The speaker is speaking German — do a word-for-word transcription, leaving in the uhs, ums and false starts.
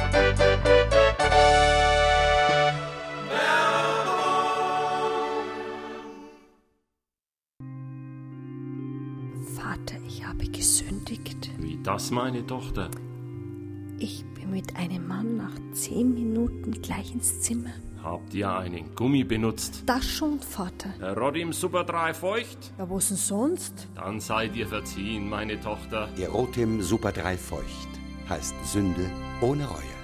Vater, ich habe gesündigt. Wie das, meine Tochter? Ich bin mit einem Mann nach zehn Minuten gleich ins Zimmer. Habt ihr einen Gummi benutzt? Das schon, Vater. Herr Rodim Super drei feucht? Ja, was denn sonst? Dann seid ihr verziehen, meine Tochter. Erotim Super drei feucht heißt Sünde ohne Reue.